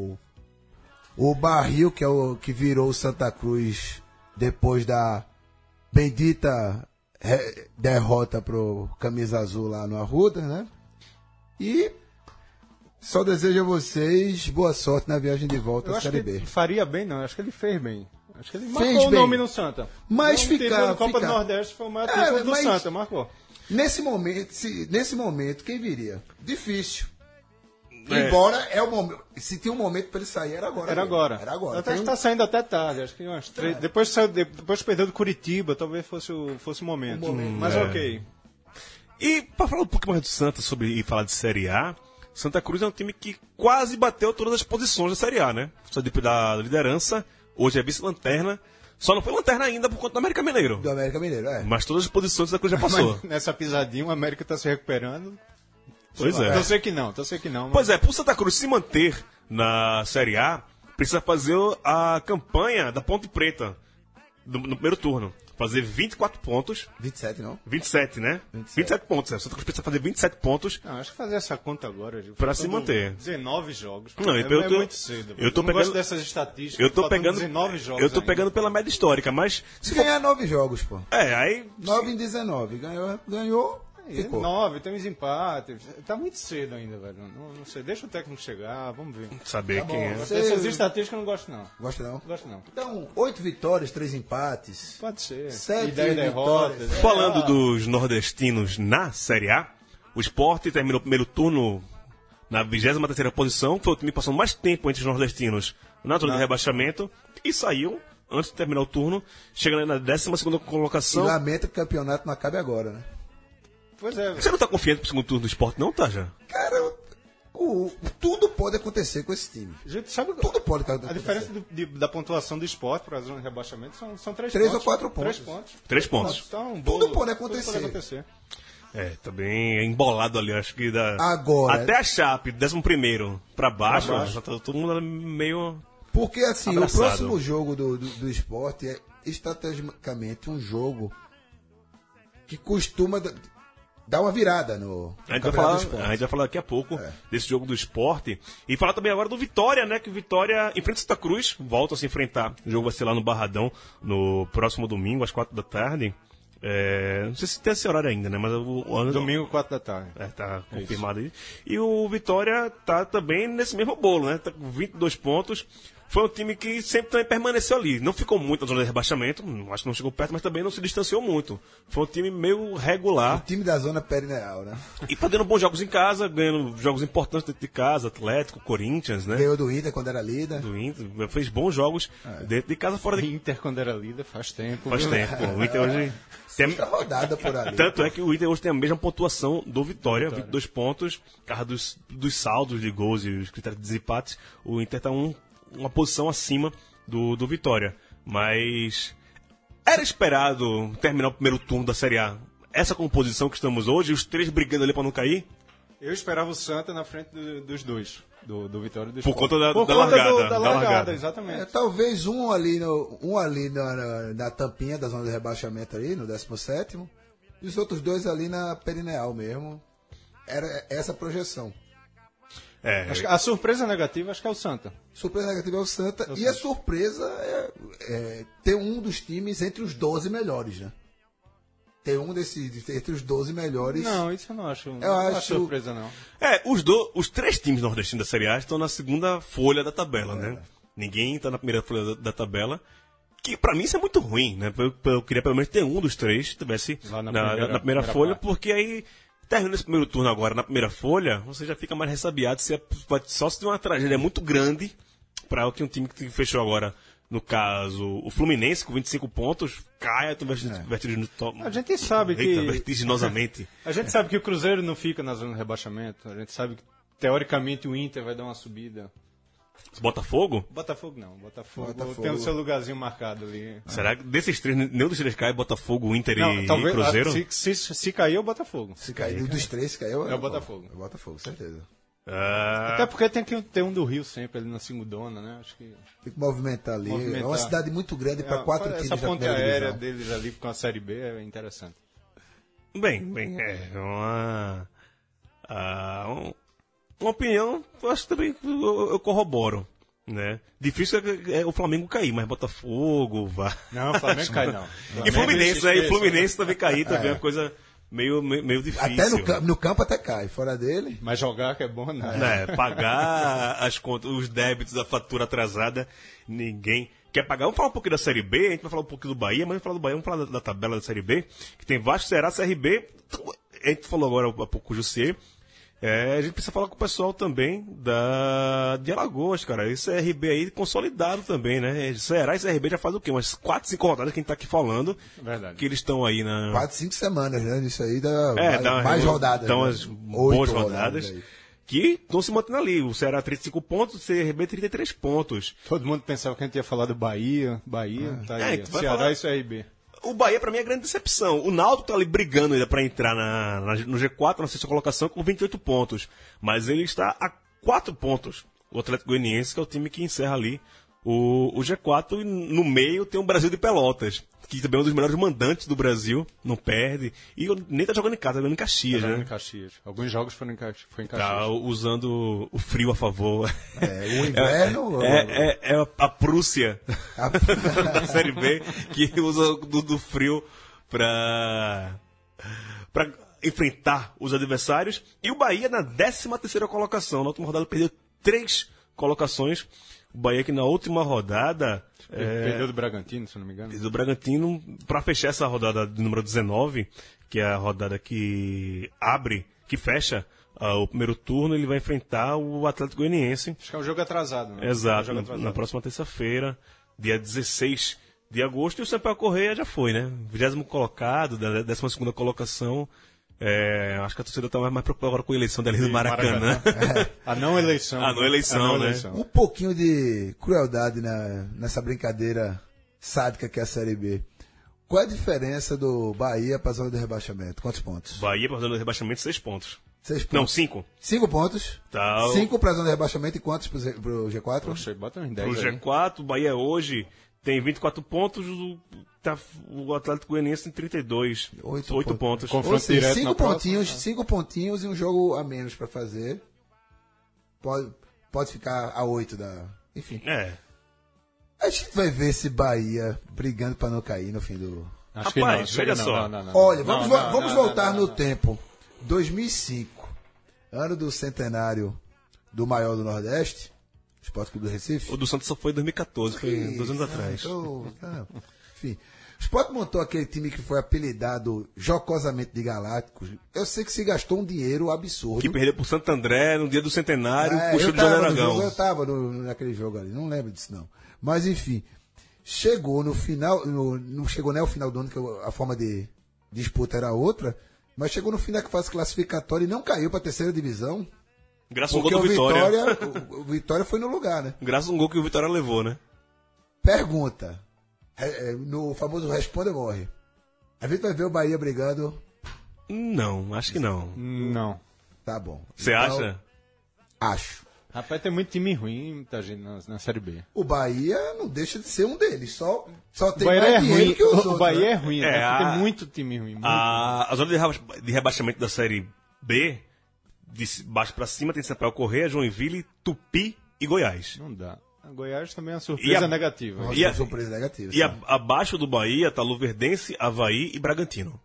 o barril que virou o Santa Cruz depois da bendita derrota pro Camisa Azul lá no Arruda, né? E só desejo a vocês boa sorte na viagem de volta à Série B. Faria bem, não. Acho que ele fez bem. Acho que ele marcou o nome no Santa. Mas ficar... Copa do Nordeste foi o maior título do Santa, marcou. Nesse momento, quem viria? Difícil. Embora é o momento. Se tinha um momento para ele sair, era agora. Era agora. Até está saindo até tarde. Acho que umas 3. Depois perdeu do Curitiba, talvez fosse o momento. Mas ok. E para falar um pouco mais do Santa e falar de Série A, Santa Cruz é um time que quase bateu todas as posições da Série A, né? Só depois da liderança, hoje é vice-lanterna. Só não foi lanterna ainda por conta do América Mineiro. Do América Mineiro, é. Mas todas as posições da Cruz já passou. Mas nessa pisadinha, o América tá se recuperando. Pois é. Tô sei que não. Mas... Pois é, pro Santa Cruz se manter na Série A, precisa fazer a campanha da Ponte Preta no primeiro turno. Fazer 24 pontos. 27, não? 27, né? 27 pontos. O Santa Cruz precisa fazer 27 pontos Não, acho que fazer essa conta agora, Gil. pra se manter. 19 jogos. Não, é muito cedo. eu tô não pegando gosto dessas estatísticas. Eu tô faltando pegando 19 jogos Eu tô ainda. pegando pela média histórica, mas Se ganhar 9 jogos, pô. aí 9 em 19. Ganhou, ficou. 9, tem uns empates. Tá muito cedo ainda, velho. Não sei. Deixa o técnico chegar, vamos ver. saber Tá bom, quem é. você- Essas estatísticas eu não gosto, não. Gosta não? Gosto não. Então, 8 vitórias, 3 empates. Pode ser. 7 E 10 derrotas. vitórias. Falando dos nordestinos na Série A, o Sport terminou o primeiro turno na 23ª posição, foi o time que passou mais tempo entre os nordestinos na zona de rebaixamento e saiu antes de terminar o turno, chegando na 12ª E colocação. lamenta que o campeonato não acabe agora, né? Pois é. Você não tá confiante pro segundo turno do Sport não, tá já? Cara, tudo pode acontecer com esse time. Gente, sabe Tudo pode acontecer. a diferença da pontuação do Sport para a zona de rebaixamento são 3 3 pontos. ou 4 pontos. 3 pontos. 3 pontos. Então, Tudo pode acontecer. É, também é embolado ali, acho que da... Agora- Até a Chape, 11º pra baixo, já tá todo mundo meio... Porque, assim, Abraçado. o próximo jogo do esporte é estrategicamente um jogo que costuma dar uma virada no A gente, Campeonato do Esporte. a gente vai falar daqui a pouco desse jogo do esporte. E falar também agora do Vitória, né? Que o Vitória enfrenta o Santa Cruz, volta a se enfrentar. O jogo vai ser lá no Barradão, no próximo domingo, às 4 da tarde. Não sei se tem esse horário ainda, né? Mas Domingo, 4 da tarde. tá confirmado aí. E o Vitória tá também nesse mesmo bolo, né? Tá com 22 pontos. Foi um time que sempre também permaneceu ali. Não ficou muito na zona de rebaixamento, acho que não chegou perto, mas também não se distanciou muito. Foi um time meio O regular. time da zona perineal, né? E fazendo bons jogos em casa, ganhando jogos importantes dentro de casa, Atlético, Corinthians, né? Ganhou do Inter quando era líder. Do Inter, fez bons jogos dentro de casa, fora de Inter, quando era líder, faz tempo. faz viu? tempo. O Inter hoje tem... Muita rodada por ali. Tanto é que o Inter hoje tem a mesma pontuação do Vitória, 22 pontos, por causa dos saldos de gols e os critérios de desempate, o Inter está uma posição acima do Vitória. Mas era esperado terminar o primeiro turno da Série A. Essa composição que estamos hoje, os 3 brigando ali para não cair, Eu esperava o Santa na frente dos dois, do Vitória e do por Sport. conta da Por conta largada. da largada, exatamente. Talvez um ali, na tampinha da zona de rebaixamento ali, no 17º, e os outros 2 ali na perineal mesmo. Era essa a projeção. Acho que a surpresa negativa acho que é o Santa. Surpresa negativa é o Santa. E a surpresa é ter um dos times entre os 12 melhores, né? Ter um desses entre os 12 melhores. Não, isso eu não acho. Eu Não acho- acho surpresa, não. Os 3 times nordestinos da Série A estão na segunda folha da tabela, né? Ninguém está na primeira folha da tabela. Que pra mim isso é muito ruim, né? Eu queria pelo menos ter um dos 3 que estivesse Lá na na primeira folha, parte. porque aí, terminando esse primeiro turno agora na primeira folha, você já fica mais ressabiado. Só se tem uma tragédia muito grande para que um time que fechou agora, no caso, o Fluminense com 25 pontos, caia A gente sabe que... vertiginosamente. A gente sabe que o Cruzeiro não fica na zona de rebaixamento. A gente sabe que, teoricamente, o Inter vai dar uma subida. Botafogo? Botafogo não. Botafogo Botafogo. tem o seu lugarzinho marcado ali. Será que desses 3, nenhum dos 3 cai? Botafogo, Inter Não, e talvez, Cruzeiro? se cair, é o Botafogo. Se caiu, dos 3 caiu. É o Botafogo. É o Botafogo, certeza. Até porque tem que ter um do Rio sempre ali na segundona, né? Acho que Tem que movimentar ali. Movimentar. É uma cidade muito grande para 4 times essa da ponte primeira aérea divisão. deles ali com a Série B é interessante. Bem, uma opinião, eu acho que também eu corroboro, né? Difícil é o Flamengo cair, mas Botafogo, vai. Não, o Flamengo cai não. E Fluminense, né? E o Fluminense também cair, também é uma coisa meio difícil. Até no campo até cai, fora dele. Mas jogar que é bom, né? Né? Pagar as contas, os débitos da fatura atrasada, ninguém quer pagar. Vamos falar um pouquinho da Série B, a gente vai falar um pouquinho do Bahia, mas vamos falar do Bahia, vamos falar da tabela da Série B, que tem Vasco, Ceará, CRB. A gente falou agora há pouco com o Jussier. A gente precisa falar com o pessoal também de Alagoas, cara. Esse CRB aí consolidado também, né? Ceará e CRB já faz o quê? Umas 4, 5 rodadas que a gente tá aqui falando. Verdade. Que eles estão aí na... 4, 5 semanas, né? Isso aí dá dá mais rodadas. Dá né? umas 8 boas rodadas. aí. que estão se mantendo ali. O Ceará 35 pontos, o CRB 33 pontos. Todo mundo pensava que a gente ia falar do Bahia, tá aí, tu vai Ceará falar- e CRB. O Bahia, pra mim, é a grande decepção. O Náutico tá ali brigando ainda pra entrar no G4, na sexta colocação, com 28 pontos. Mas ele está a 4 pontos. O Atlético Goianiense, que é o time que encerra ali o G4. E no meio tem o Brasil de Pelotas, que também é um dos melhores mandantes do Brasil. Não perde. E nem tá jogando em casa, tá jogando em Caxias, Jogando né? em Caxias. Alguns jogos foi em Caxias. Tá usando o frio a favor. O inverno... É a Prússia da Série B que usa do frio pra enfrentar os adversários. E o Bahia na 13ª colocação. Na última rodada perdeu 3 colocações. O Bahia que na última rodada... Perdeu do Bragantino, se não me engano. do Bragantino, para fechar essa rodada de número 19, que é a rodada que fecha o primeiro turno, ele vai enfrentar o Atlético Goianiense. Acho que é um jogo atrasado, né? Exato, É um jogo atrasado. na próxima terça-feira, dia 16 de agosto, e o Sampaio Corrêa já foi, né? 20º colocado, da 12ª colocação. Acho que a torcida está mais preocupada agora com a eleição dali do Maracanã. A não eleição. A não eleição, né? Um pouquinho de crueldade nessa brincadeira sádica que é a Série B. Qual é a diferença do Bahia para a zona de rebaixamento? Quantos pontos? Bahia, por zona de rebaixamento, 6 pontos. 6 pontos. Não, 5. 5 pontos. Tá. 5 para a zona de rebaixamento e quantos para o G4? Poxa, bota uns 10 Pro aí. G4, o Bahia hoje tem 24 pontos, o Atlético Goianiense tem 32. 8 pontos. Confronto Ou seja, direto 5 na próxima. pontinhos e um jogo a menos para fazer. Pode ficar a 8 da... Enfim. A gente vai ver esse Bahia brigando para não cair no fim do... Acho que Rapaz, não, acho veja que só. não. Olha, Não, vamos não, voltar não, no não. tempo. 2005, ano do centenário do maior do Nordeste, Sport Clube do Recife. O do Santos só foi em 2014, foi 2 anos atrás. Enfim, o Sport montou aquele time que foi apelidado jocosamente de Galácticos. Eu sei que se gastou um dinheiro absurdo. Que perdeu pro Santo André no dia do centenário, É, custo eu do José tava no Aragão. jogo, eu tava naquele jogo ali, não lembro disso não. Mas enfim, chegou no final, não chegou nem ao final do ano, que a forma de disputa era outra, mas chegou no fim da fase classificatória e não caiu para a terceira divisão, Graças a um porque gol do Vitória. o Vitória foi no lugar, né? Graças a um gol que o Vitória levou, né? Pergunta, no famoso Responde ou Morre, a gente vai ver o Bahia brigando, Não, acho que não. Não. tá bom. Você Então, acha? Acho. Rapaz, tem muito time ruim, muita gente na Série B. O Bahia não deixa de ser um deles, só O tem Bahia mais é dinheiro ruim. que os outros. O Bahia né? é ruim, né? Porque tem muito time ruim. Muito. A zona de rebaixamento da Série B, de baixo pra cima, tem Sampaio Corrêa, Joinville, Tupi e Goiás. Não dá. A Goiás também é uma surpresa negativa. Nossa, E a- surpresa negativa. E abaixo do Bahia tá Luverdense, Avaí e Bragantino.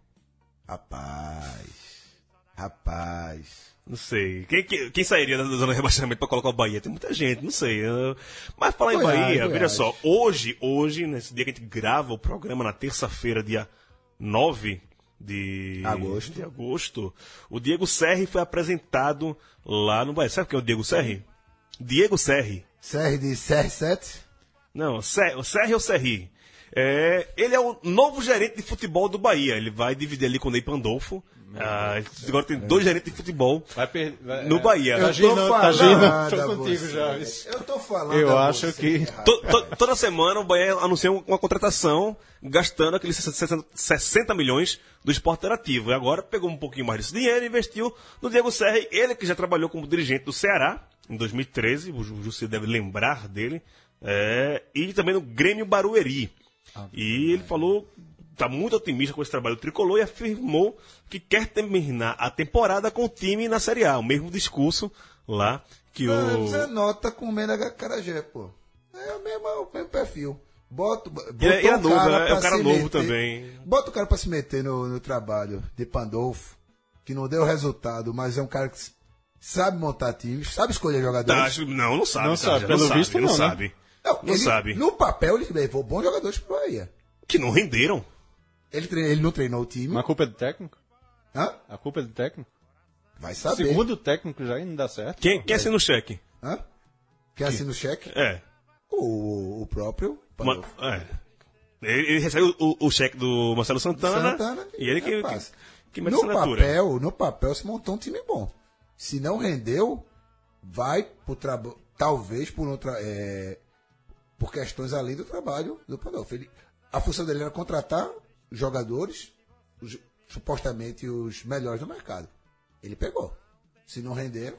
Rapaz. Não sei. Quem sairia da zona de rebaixamento pra colocar o Bahia? Tem muita gente, não sei. Mas falar em Goiás, Bahia, veja Goiás. só. Hoje, nesse dia que a gente grava o programa, na terça-feira, dia 9 de agosto, o Diego Serri foi apresentado lá no Bahia. Sabe quem é o Diego Serri? Diego Serri. CR de CR7? Não, o Serri ou Serri. Ele é o novo gerente de futebol do Bahia. Ele vai dividir ali com o Ney Pandolfo. Agora tem 2 gerentes de futebol no Bahia. Tá Gino, tô contigo já. Eu tô falando. Eu a acho você, que- rapaz. Toda semana o Bahia anuncia uma contratação gastando aqueles 60 milhões do Sport Interativo. E agora pegou um pouquinho mais desse dinheiro e investiu no Diego Serri. Ele que já trabalhou como dirigente do Ceará em 2013. O Jussi deve lembrar dele. E também no Grêmio Barueri. E ele falou, está muito otimista com esse trabalho do Tricolor e afirmou que quer terminar a temporada com o time na Série A. O mesmo discurso lá que Você o... nota com o Mena Carajé, pô. É o mesmo perfil. Ele é novo, cara né? É pra um cara se novo meter- também. Bota o cara pra se meter no trabalho de Pandolfo, que não deu resultado, mas é um cara que sabe montar times, sabe escolher jogadores. Não sabe. Não sabe, Sérgio, pelo visto não não, né? sabe. Não, Não sabe. No papel, ele levou bons jogadores pro Bahia. Que não renderam. Ele não treinou o time. Mas a culpa é do técnico? Hã? A culpa é do técnico? Vai saber. Segundo o técnico já não dá certo. Quem assina o cheque? Hã? Quer assina o cheque? É. O próprio Pandolfo. Ele recebe o cheque do Marcelo Santana, e ele que mete no assinatura. papel se montou um time bom. Se não rendeu, vai talvez por questões além do trabalho do Pandolfo. A função dele era contratar jogadores, supostamente os melhores do mercado. Ele pegou. Se não renderam.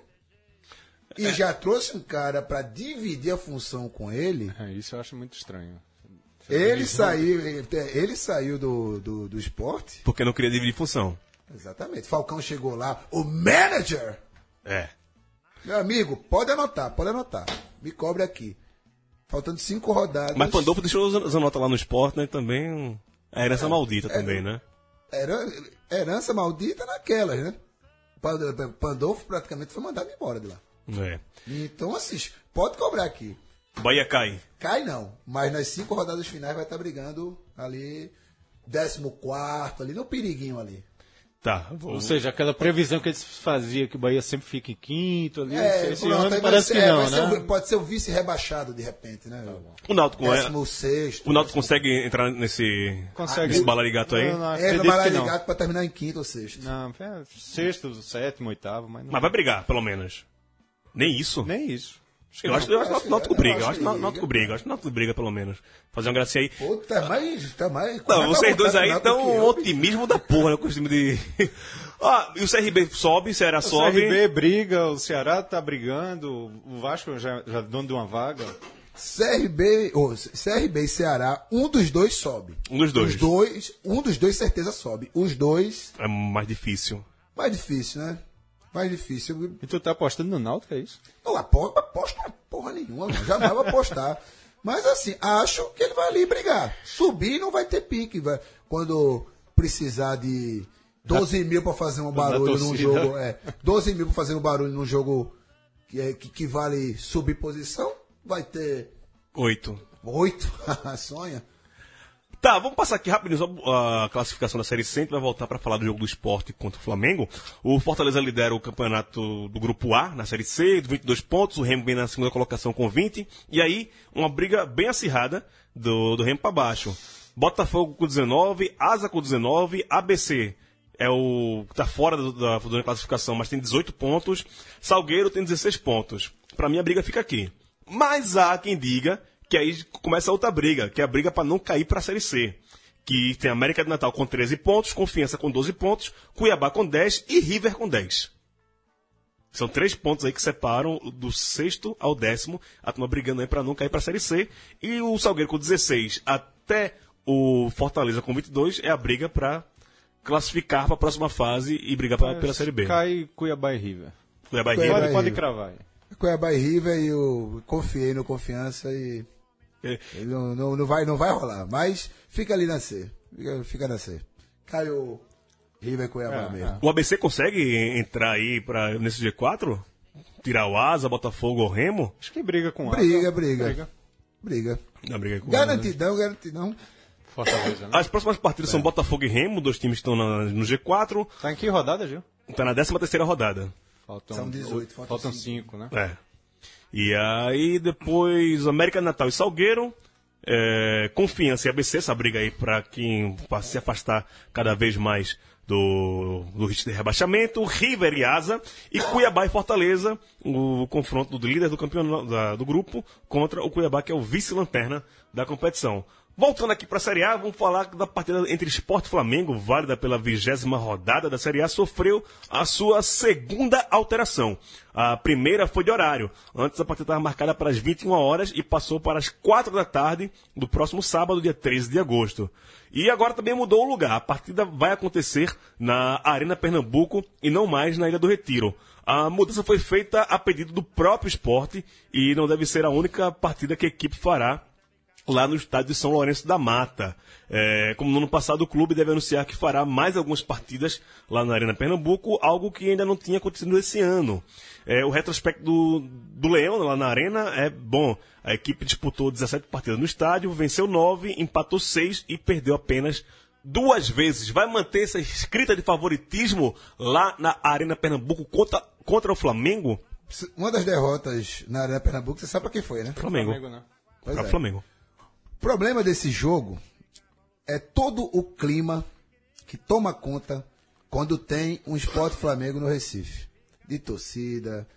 E já trouxe um cara para dividir a função com ele. Isso eu acho muito estranho. Ele saiu do esporte. Porque não queria dividir função. Exatamente. Falcão chegou lá, o manager. Meu amigo, pode anotar. Me cobre aqui. Faltando 5 rodadas. Mas Pandolfo deixou as notas lá no esporte, né? Também. A herança maldita também, né? Herança maldita naquelas, né? Pandolfo praticamente foi mandado embora de lá. Então, assim, pode cobrar aqui. Bahia cai. Cai não, mas nas 5 rodadas finais vai estar brigando ali, 14º, ali no periguinho ali. Tá. Ou seja, aquela previsão que eles faziam que o Bahia sempre fica em quinto ali, esse pronto, ano parece que não, né? Pode ser o vice rebaixado de repente, né? O Náutico 16º. O Náutico consegue entrar nesse balarigato aí? Não, É, no acredito que não. balarigato para terminar em quinto ou sexto. Não, sexto, sétimo, oitavo, mas não. Mas vai brigar, pelo menos. Nem isso? Nem isso. Eu acho que o Náutico briga. Eu acho que o Náutico briga. Eu acho que o Náutico briga, pelo menos. Fazer uma gracinha aí. Pô, tá mais. Não, vocês dois aí estão um otimismo da porra, né? Com o time de. E o CRB sobe, o Ceará sobe. O CRB briga, o Ceará tá brigando, o Vasco já é dono de uma vaga. CRB e Ceará, um dos dois sobe. Um dos dois. Um dos dois certeza sobe. Os dois. É mais difícil. Mais difícil, né? Mais difícil. E tu tá apostando no Náutico, é isso? Não aposto porra nenhuma, mano. Jamais vou apostar. Mas assim, acho que ele vai ali brigar. Subir não vai ter pique. Quando precisar de 12 mil pra fazer um barulho num jogo. 12 mil pra fazer um barulho num jogo que vale subir posição, vai ter 8. Sonha. Tá, vamos passar aqui rapidinho só a classificação da Série C. A gente vai voltar para falar do jogo do Sport contra o Flamengo. O Fortaleza lidera o campeonato do Grupo A, na Série C, 22 pontos. O Remo vem na segunda colocação com 20. E aí, uma briga bem acirrada do Remo para baixo. Botafogo com 19, Asa com 19, ABC é o que tá fora da classificação, mas tem 18 pontos. Salgueiro tem 16 pontos. Para mim, a briga fica aqui. Mas há quem diga que aí começa outra briga, que é a briga para não cair para a Série C. Que tem América de Natal com 13 pontos, Confiança com 12 pontos, Cuiabá com 10 e River com 10. São 3 pontos aí que separam do 6º ao 10º, a turma brigando aí para não cair para a Série C. E o Salgueiro com 16 até o Fortaleza com 22 é a briga para classificar para a próxima fase e brigar pela Série B. Cai Cuiabá e River. Cuiabá e River. Pode cravar aí. Cuiabá e River, e eu confiei no Confiança e ele não vai rolar, mas fica ali na C. Fica na C. Caiu River e Cuiabá mesmo. O ABC consegue entrar aí nesse G4? Tirar o Asa, Botafogo ou Remo? Acho que briga com o Briga. Não, briga com Garantidão. Fortaleza, né? As próximas partidas são Botafogo e Remo, 2 times estão no G4. Tá em que rodada, Gil? Tá na 13ª rodada. São 18, faltam 5, né? E aí depois América de Natal e Salgueiro, Confiança e ABC, essa briga aí para quem se afastar cada vez mais do risco de rebaixamento, River e Asa, e Cuiabá e Fortaleza, o confronto do líder do campeonato do grupo contra o Cuiabá, que é o vice-lanterna da competição. Voltando aqui para a Série A, vamos falar da partida entre Sport e Flamengo, válida pela 20ª rodada da Série A, sofreu a sua segunda alteração. A primeira foi de horário. Antes a partida estava marcada para as 21 horas e passou para as 4 da tarde do próximo sábado, dia 13 de agosto. E agora também mudou o lugar. A partida vai acontecer na Arena Pernambuco e não mais na Ilha do Retiro. A mudança foi feita a pedido do próprio Sport e não deve ser a única partida que a equipe fará lá no estádio de São Lourenço da Mata. Como no ano passado, o clube deve anunciar que fará mais algumas partidas lá na Arena Pernambuco, algo que ainda não tinha acontecido esse ano. O retrospecto do Leão lá na Arena é bom. A equipe disputou 17 partidas no estádio, venceu 9, empatou 6 e perdeu apenas 2 vezes. Vai manter essa escrita de favoritismo lá na Arena Pernambuco contra o Flamengo? Uma das derrotas na Arena Pernambuco, você sabe pra quem foi, né? Flamengo. Né? Para o Flamengo. O problema desse jogo é todo o clima que toma conta quando tem um Sport Flamengo no Recife. De torcida,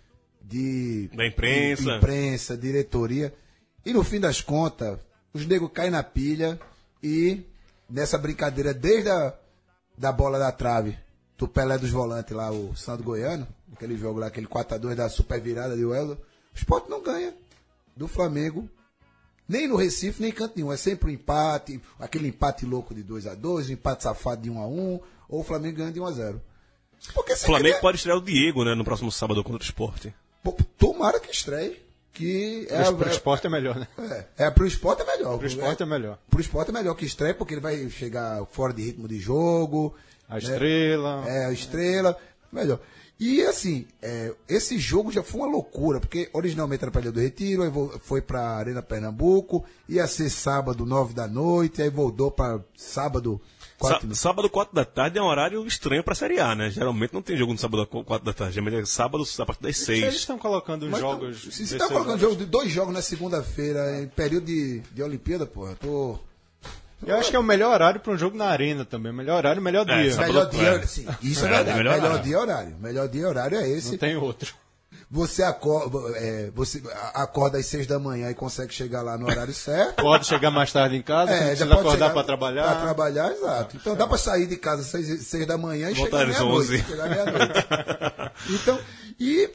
Da imprensa. imprensa, diretoria. E no fim das contas, os negros caem na pilha e nessa brincadeira, desde da bola da trave, do Pelé dos volantes lá, o Sandro Goiano, aquele jogo lá, aquele 4x2 da super virada de Welder, o Sport não ganha do Flamengo, nem no Recife, nem em canto nenhum. É sempre um empate, aquele empate louco de 2x2, um empate safado de 1x1, ou o Flamengo ganha de 1x0. O Flamengo pode estrear o Diego, né, no próximo sábado contra o Sport. Tomara que estreie. Que pro esporte é melhor, né? Pro esporte é melhor. Pro esporte é melhor. Pro esporte é melhor que estreie, porque ele vai chegar fora de ritmo de jogo. A estrela. A estrela. Melhor. E assim, esse jogo já foi uma loucura, porque originalmente era para Ilha do Retiro, aí foi para Arena Pernambuco, ia ser sábado, 9 da noite, aí voltou para sábado, 4 Sábado, 4 da tarde é um horário estranho pra Série A, né? Geralmente não tem jogo no sábado, 4 da tarde. Geralmente é sábado, a partir das 6. Eles estão colocando os jogos... Se você está colocando dois jogos na segunda-feira, em período de Olimpíada, porra, Eu acho que é o melhor horário para um jogo na arena também. Melhor horário, melhor dia. Melhor dia, sim, isso é verdade. Melhor dia horário. Melhor dia horário é esse. Não tem outro. Você acorda às 6 da manhã e consegue chegar lá no horário certo. Pode chegar mais tarde em casa, você precisa acordar para trabalhar. Para trabalhar, exato. Então dá para sair de casa às 6 da manhã e chegar meia-noite. Então, e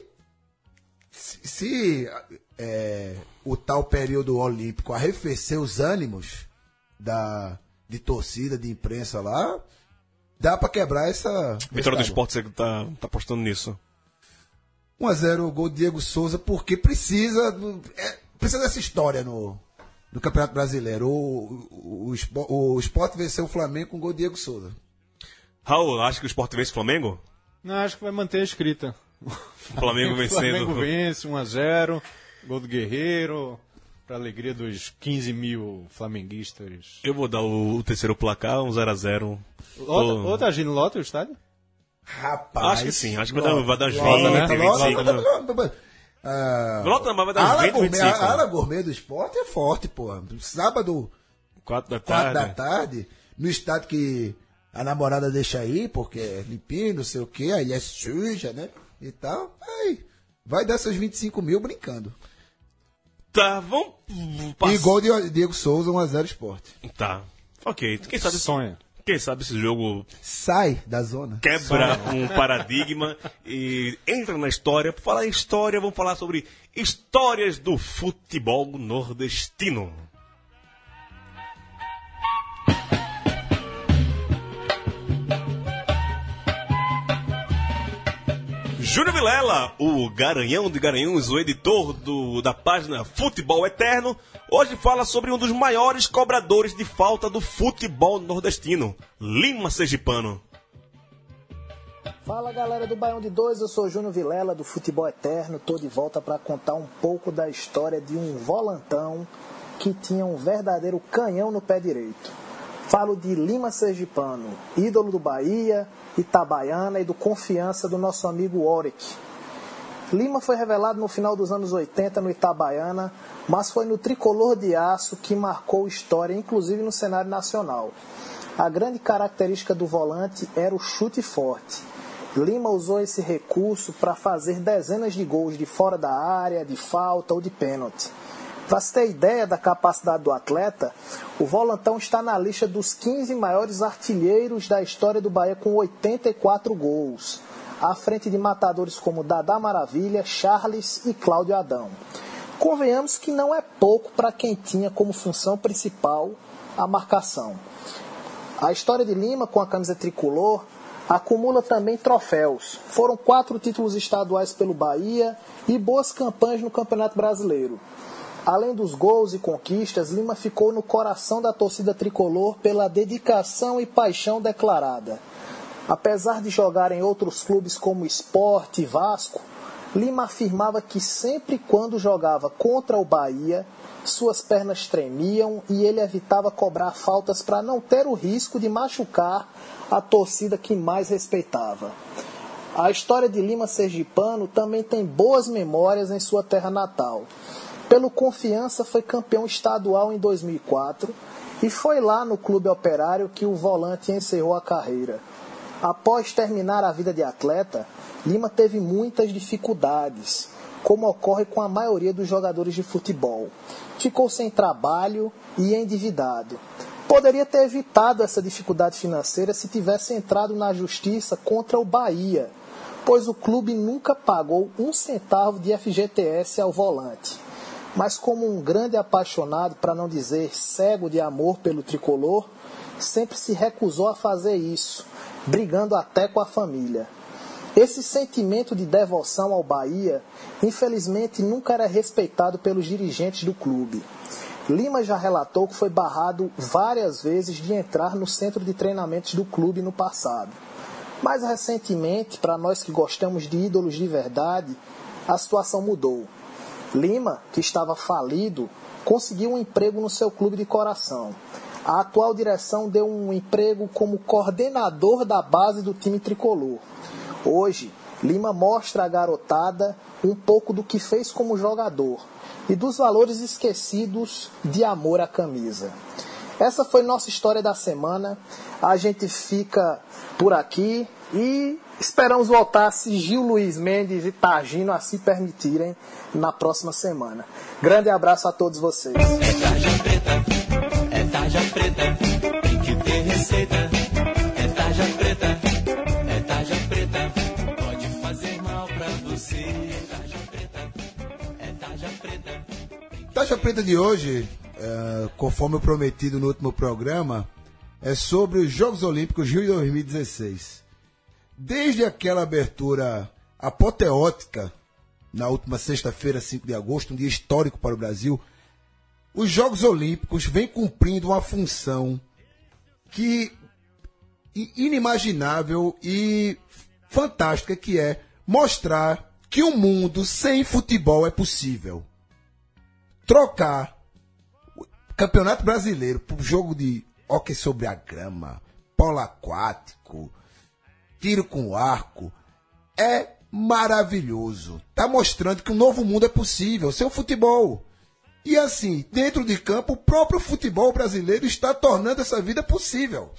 se o tal período olímpico arrefecer os ânimos de torcida, de imprensa lá, dá para quebrar essa... Vitória do Sport, você tá apostando nisso? 1x0 o gol de Diego Souza, porque precisa dessa história no Campeonato Brasileiro. O Sport venceu o Flamengo com o gol de Diego Souza. Raul, acha que o Sport vence o Flamengo? Não, acho que vai manter a escrita. O Flamengo vencendo. O Flamengo vence, 1x0, gol do Guerreiro, para alegria dos 15 mil flamenguistas. Eu vou dar o terceiro placar, 0x0. Ou tá agindo lota o estádio? Rapaz. Acho que sim, acho que vai dar uns 20, né? 25. Lota, mas vai dar uns 20, 25. A ala gourmet do Sport é forte, pô. Sábado, 4 da tarde, no estádio que a namorada deixa aí, porque é limpinho, não sei o que, aí é suja, né? E tal. Aí, vai dar seus 25 mil brincando. Tá, vamos E gol de Diego Souza, 1x0 Sport. Tá, ok. Quem sabe esse jogo sai da zona, quebra um paradigma e entra na história. Por falar em história, vamos falar sobre histórias do futebol nordestino. Júnior Vilela, o Garanhão de Garanhuns, o editor da página Futebol Eterno, hoje fala sobre um dos maiores cobradores de falta do futebol nordestino, Lima Sergipano. Fala galera do Baião de 2, eu sou o Júnior Vilela do Futebol Eterno, estou de volta para contar um pouco da história de um volantão que tinha um verdadeiro canhão no pé direito. Falo de Lima Sergipano, ídolo do Bahia, Itabaiana e do Confiança do nosso amigo Oric. Lima foi revelado no final dos anos 80 no Itabaiana, mas foi no Tricolor de Aço que marcou história, inclusive no cenário nacional. A grande característica do volante era o chute forte. Lima usou esse recurso para fazer dezenas de gols de fora da área, de falta ou de pênalti. Para se ter ideia da capacidade do atleta, o volantão está na lista dos 15 maiores artilheiros da história do Bahia com 84 gols, à frente de matadores como Dadá Maravilha, Charles e Cláudio Adão. Convenhamos que não é pouco para quem tinha como função principal a marcação. A história de Lima com a camisa tricolor acumula também troféus. Foram 4 títulos estaduais pelo Bahia e boas campanhas no Campeonato Brasileiro. Além dos gols e conquistas, Lima ficou no coração da torcida tricolor pela dedicação e paixão declarada. Apesar de jogar em outros clubes como Sport e Vasco, Lima afirmava que sempre quando jogava contra o Bahia, suas pernas tremiam e ele evitava cobrar faltas para não ter o risco de machucar a torcida que mais respeitava. A história de Lima Sergipano também tem boas memórias em sua terra natal. Pelo Confiança foi campeão estadual em 2004 e foi lá no Clube Operário que o volante encerrou a carreira. Após terminar a vida de atleta, Lima teve muitas dificuldades. como ocorre com a maioria dos jogadores de futebol. Ficou sem trabalho e endividado. Poderia ter evitado essa dificuldade financeira se tivesse entrado na justiça contra o Bahia, pois o clube nunca pagou 1 centavo de FGTS ao volante. Mas como um grande apaixonado, para não dizer cego de amor pelo tricolor, sempre se recusou a fazer isso, brigando até com a família. Esse sentimento de devoção ao Bahia, infelizmente, nunca era respeitado pelos dirigentes do clube. Lima já relatou que foi barrado várias vezes de entrar no centro de treinamentos do clube no passado. Mais recentemente, para nós que gostamos de ídolos de verdade, a situação mudou. Lima, que estava falido, conseguiu um emprego no seu clube de coração. A atual direção deu um emprego como coordenador da base do time tricolor. Hoje, Lima mostra à garotada um pouco do que fez como jogador e dos valores esquecidos de amor à camisa. Essa foi nossa história da semana. A gente fica por aqui e esperamos voltar se Gil Luiz Mendes e Targino assim permitirem na próxima semana. Grande abraço a todos vocês. É tarja preta, é tarja preta, tem que ter receita. É tarja preta, é tarja preta, pode fazer mal pra você. É tarja preta, é tarja preta. Tarja preta de hoje, conforme eu prometido no último programa, é sobre os Jogos Olímpicos Rio 2016. Desde aquela abertura apoteótica, na última sexta-feira, 5 de agosto, um dia histórico para o Brasil, os Jogos Olímpicos vêm cumprindo uma função inimaginável e fantástica, que é mostrar que um mundo sem futebol é possível. Trocar o Campeonato Brasileiro por jogo de hóquei sobre a grama, polo aquático, tiro com arco, é maravilhoso. Está mostrando que um novo mundo é possível, sem o futebol. E assim, dentro de campo, o próprio futebol brasileiro está tornando essa vida possível.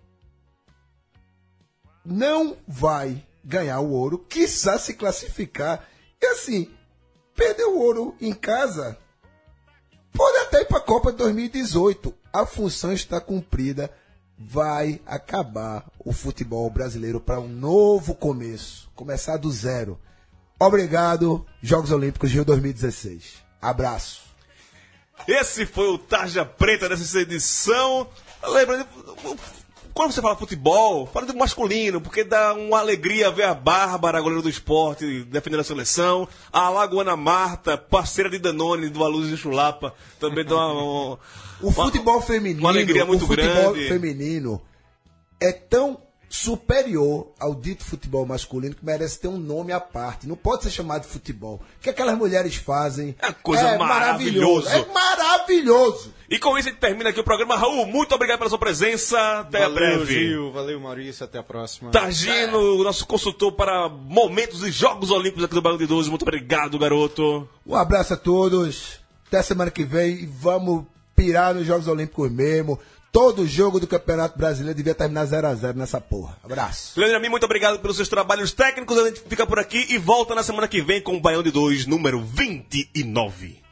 Não vai ganhar o ouro, quiçá se classificar. E assim, perder o ouro em casa, pode até ir para a Copa de 2018. A função está cumprida. Vai acabar o futebol brasileiro para um novo começo. Começar do zero. Obrigado, Jogos Olímpicos Rio 2016. Abraço. Esse foi o Tarja Preta dessa edição. Lembra, quando você fala futebol, fala do masculino, porque dá uma alegria ver a Bárbara, goleira do esporte, defendendo a seleção. A Alagoana Marta, parceira de Danone, do Aluz de Chulapa, também dá uma futebol feminino, uma alegria muito grande. O futebol feminino é tão superior ao dito futebol masculino que merece ter um nome à parte. Não pode ser chamado de futebol. O que aquelas mulheres fazem é coisa maravilhosa. É maravilhoso. E com isso a gente termina aqui o programa. Raul, muito obrigado pela sua presença. Até valeu, breve. Gil, valeu, Maurício. Até a próxima. Targino, nosso consultor para momentos e Jogos Olímpicos aqui do Baião de 12. Muito obrigado, garoto. Um abraço a todos. Até semana que vem. E vamos pirar nos Jogos Olímpicos mesmo. Todo jogo do Campeonato Brasileiro devia terminar 0-0 nessa porra. Abraço. Leandro Amin, muito obrigado pelos seus trabalhos técnicos. A gente fica por aqui e volta na semana que vem com o Baião de 2, número 29.